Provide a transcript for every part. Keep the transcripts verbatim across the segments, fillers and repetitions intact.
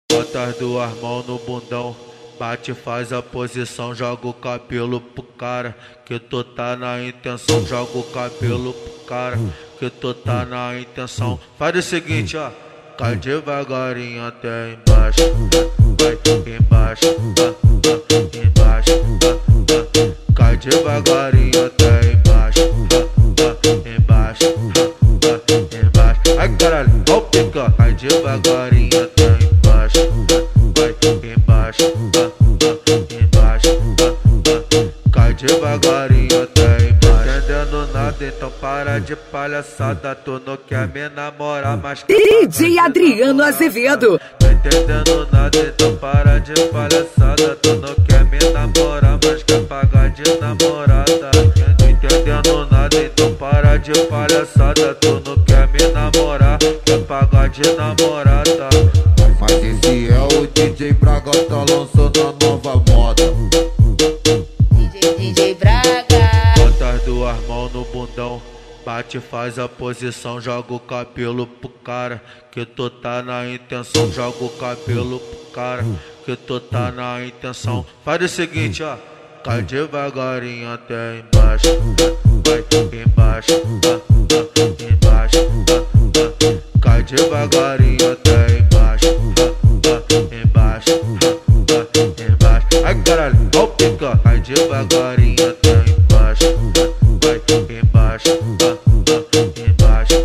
Bota as duas mãos no bundão, bate, faz a posição, joga o cabelo pro cara, que tu tá na intenção, joga o cabelo pro cara, que tu tá na intenção. Faz o seguinte, ó, cai devagarinho até embaixo, vai embaixo, embaixo, cai devagarinho até embaixo, embaixo, embaixo. Ai caralho, ó o pica, cai devagarinho até embaixo, vai embaixo, embaixo, cai devagarinho até embaixo. Entendendo nada, então para de palhaçada, tu não quer me namorar, mas D J Adriano Azevedo. Tá entendendo nada, então para de palhaçada, tu não quer me namorar, mas quer pagar de namorada. Não entendendo nada, então para de palhaçada, tu não quer me namorar, quer pagar de namorada. Mas esse é o D J Braga, tá lançando a nova moda. D J, D J Braga. Bota as duas mãos no bundão, bate, faz a posição, joga o cabelo pro cara, que tu tá na intenção, joga o cabelo pro cara, que tu tá na intenção. Faz o seguinte, ó, cai devagarinho até embaixo, vai embaixo, embaixo, cai devagarinho até embaixo, embaixo, embaixo. Ai caralho, ó o pica, cai devagarinho até embaixo, vai embaixo, embaixo,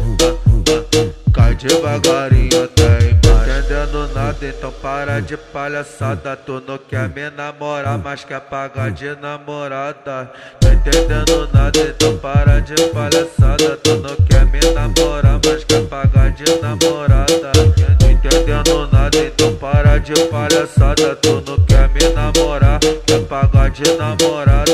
cai devagarinho até embaixo. Entendendo nada, então para de palhaçada, tu não quer me namorar, mas quer pagar de namorada. Tá entendendo nada, então para de palhaçada, tu não quer me namorar, mas quer pagar de namorada. Não entendendo nada, então para de palhaçada, tu não quer me namorar, quer pagar de namorada.